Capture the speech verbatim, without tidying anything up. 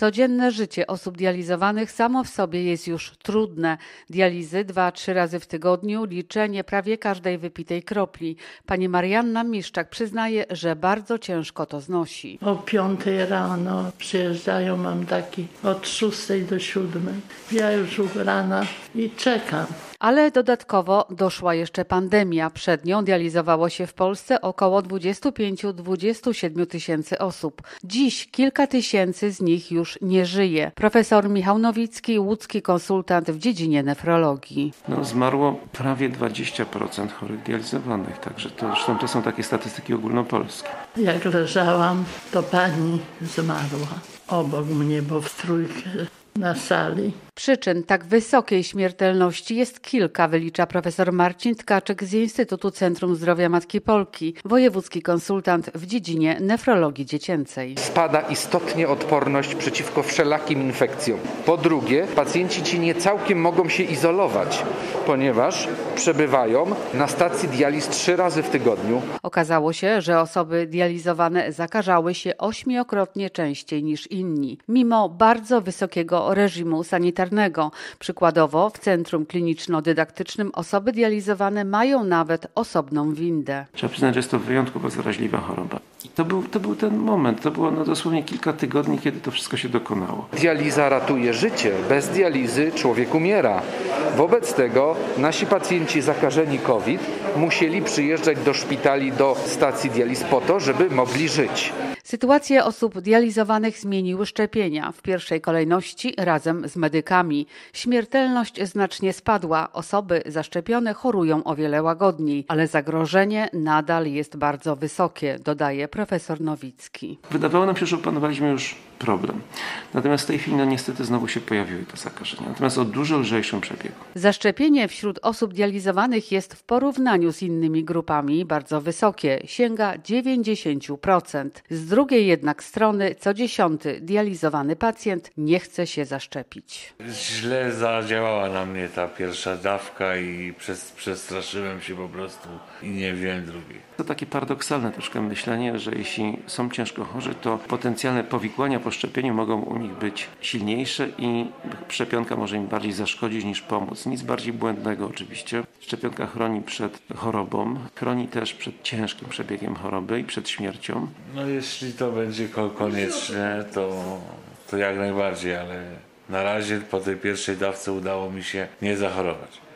Codzienne życie osób dializowanych samo w sobie jest już trudne. Dializy dwa, trzy razy w tygodniu, liczenie prawie każdej wypitej kropli. Pani Marianna Miszczak przyznaje, że bardzo ciężko to znosi. O piątej rano przyjeżdżają, mam taki od szóstej do siódmej. Ja już ubrana i czekam. Ale dodatkowo doszła jeszcze pandemia. Przed nią dializowało się w Polsce około dwadzieścia pięć do dwudziestu siedmiu tysięcy osób. Dziś kilka tysięcy z nich już nie żyje. Profesor Michał Nowicki, łódzki konsultant w dziedzinie nefrologii. No, zmarło prawie dwadzieścia procent chorych dializowanych, także to, zresztą to są takie statystyki ogólnopolskie. Jak leżałam, to pani zmarła obok mnie, bo w trójkę na sali. Przyczyn tak wysokiej śmiertelności jest kilka, wylicza profesor Marcin Tkaczyk z Instytutu Centrum Zdrowia Matki Polki, wojewódzki konsultant w dziedzinie nefrologii dziecięcej. Spada istotnie odporność przeciwko wszelakim infekcjom. Po drugie, pacjenci ci nie całkiem mogą się izolować, ponieważ przebywają na stacji dializ trzy razy w tygodniu. Okazało się, że osoby dializowane zakażały się ośmiokrotnie częściej niż inni, mimo bardzo wysokiego reżimu sanitarnego. Przykładowo w Centrum Kliniczno-Dydaktycznym osoby dializowane mają nawet osobną windę. Trzeba przyznać, że jest to wyjątkowo zaraźliwa choroba. I to był, to był ten moment, to było no dosłownie kilka tygodni, kiedy to wszystko się dokonało. Dializa ratuje życie. Bez dializy człowiek umiera. Wobec tego nasi pacjenci zakażeni COVID musieli przyjeżdżać do szpitali, do stacji dializ po to, żeby mogli żyć. Sytuację osób dializowanych zmieniły szczepienia. W pierwszej kolejności razem z medykami. Śmiertelność znacznie spadła. Osoby zaszczepione chorują o wiele łagodniej, ale zagrożenie nadal jest bardzo wysokie, dodaje profesor Nowicki. Wydawało nam się, że opanowaliśmy już problem. Natomiast w tej chwili no, niestety znowu się pojawiły te zakażenia. Natomiast o dużo lżejszym przebiegu. Zaszczepienie wśród osób dializowanych jest w porównaniu z innymi grupami bardzo wysokie. Sięga dziewięćdziesiąt procent. Z drugiej jednak strony co dziesiąty dializowany pacjent nie chce się zaszczepić. Źle zadziałała na mnie ta pierwsza dawka i przez, przestraszyłem się po prostu i nie wziąłem drugiej. To takie paradoksalne troszkę myślenie, że jeśli są ciężko chorzy, to potencjalne powikłania po szczepieniu mogą u nich być silniejsze i szczepionka może im bardziej zaszkodzić niż pomóc. Nic bardziej błędnego oczywiście. Szczepionka chroni przed chorobą, chroni też przed ciężkim przebiegiem choroby i przed śmiercią. No jeśli to będzie konieczne, to, to jak najbardziej, ale na razie po tej pierwszej dawce udało mi się nie zachorować.